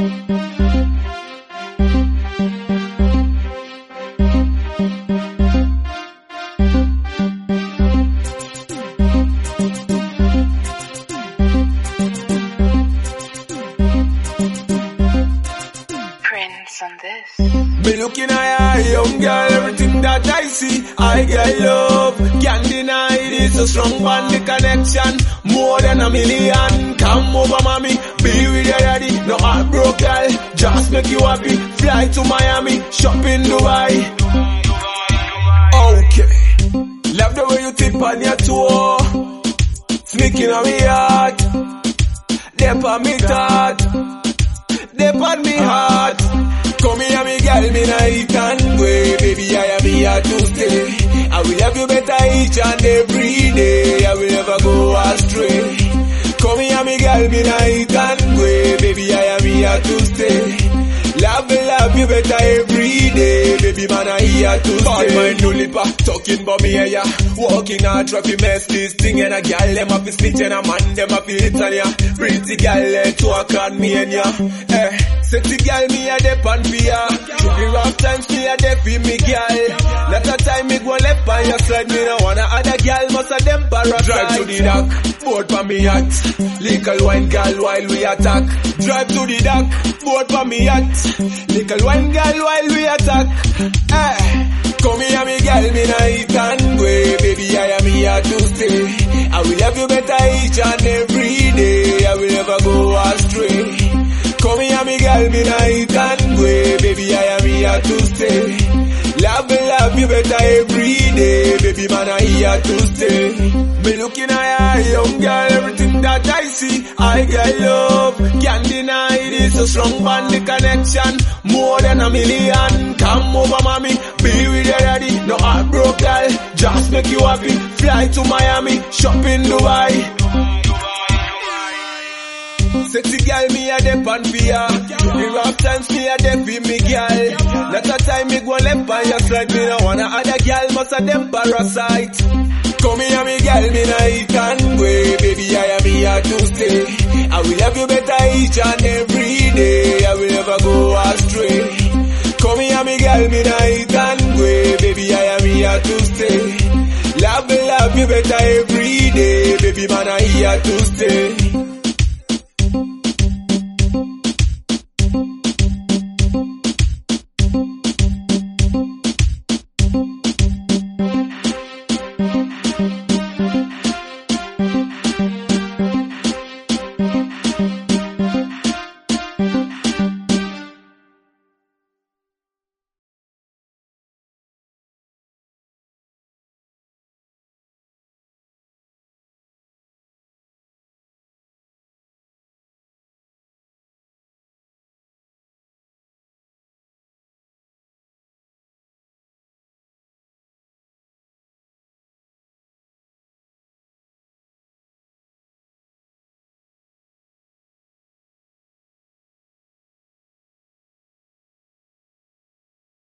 On this. Me looking at a young girl, everything that I see, I get love. Can't deny this, a strong bond, the connection, more than a million. Come over, mommy, be with your daddy. No heartbroken girl, just make you happy. Fly to Miami, shop in Dubai. Okay, love the way you tip on your toe, sneaking on me heart, dip on me thought, dip on me heart. Come here, me girl, me night and way. Baby, I am here to stay. I will have you better each and every day. I will never go astray. Come here, me girl, me night and way. Baby, I am here to stay. Love you better every day. Baby, man, I here to stay. Call my new lipper, talking about me, yeah. Walking out, traffic mess, this thing, and a girl, them have to snitch, and a man, them have to hit on ya. Pretty girl, let's walk on me and ya. Sexy girl, me a dep on for ya. Through the rough times, me a dep in me girl. Not a time me go left on your side. Me no wanna other girl, most of them parasite. Drive to the dock, boat for me yacht. Little wine girl while we attack. Drive to the dock, boat for me yacht. Little wine girl while we attack. Come here, me girl, me night and way. Baby, I am here to stay. I will have you better each and every day. I will never go astray. Come here, me girl, me night and way. Baby, I am here to stay. Love you better every day. Baby, man, I here to stay. Me looking at a young girl, everything that I see, I get love. Can't deny this, a strong bond, the connection, more than a million. Come over, mommy, be with your daddy. No heartbroken girl, just make you happy. Fly to Miami, shop in Dubai. Sexy girl, me a dep on for ya. The rough times, me a dep in me girl. Not a time me go left on your side. Me no wanna other girl, most of them parasite. Come here, me girl, me night and way. Baby, I am here to stay. I will have you better each and every day. I will never go astray. Come here, me girl, me night and way. Baby, I am here to stay. Love you better every day. Baby, man, I here to stay.